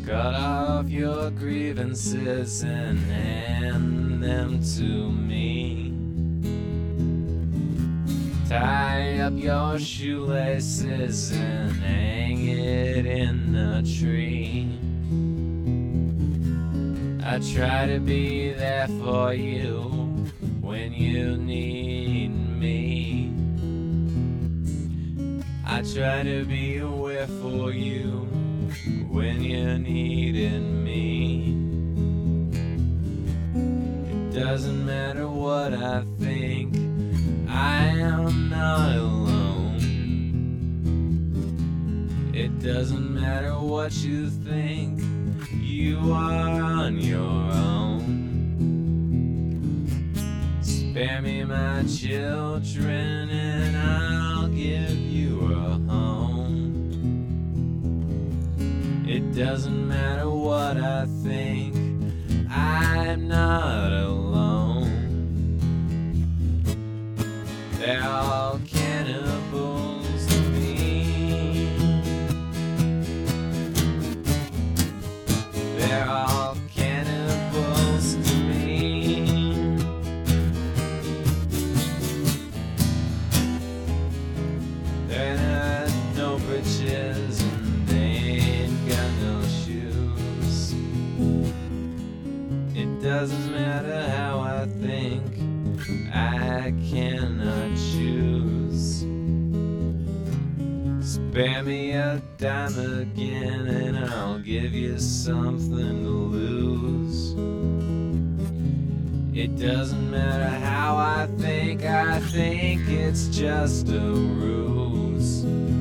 Cut off your grievances and hand them to me. Tie up your shoelaces and hang it in the tree. I try to be there for you when you need me. I try to be aware for you when you needed me. It doesn't matter what I think, I am not alone. It doesn't matter what you think, you are on your own. Spare me my children and I'll give you a home. It doesn't matter what I think, I'm not alone. They're all cannibals to me. They're all cannibals to me. They're not no britches and they ain't got no shoes. It doesn't matter how I think, I cannot choose. Spare me a dime again and I'll give you something to lose. It doesn't matter how I think it's just a ruse.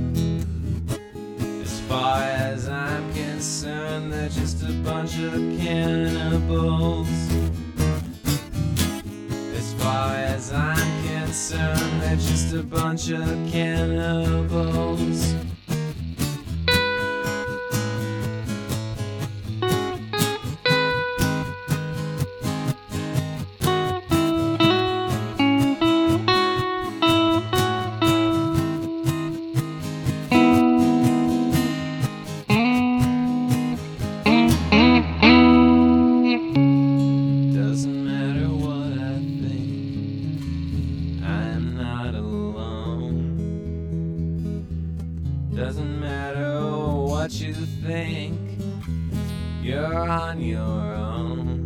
As far as I'm concerned, they're just a bunch of cannibals. As far as I'm concerned, they're just a bunch of cannibals. Doesn't matter what you think, you're on your own.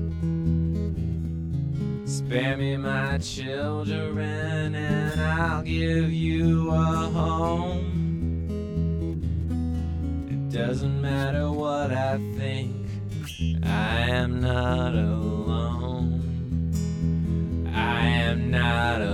Spare me my children and I'll give you a home. It doesn't matter what I think, I am not alone. I am not alone.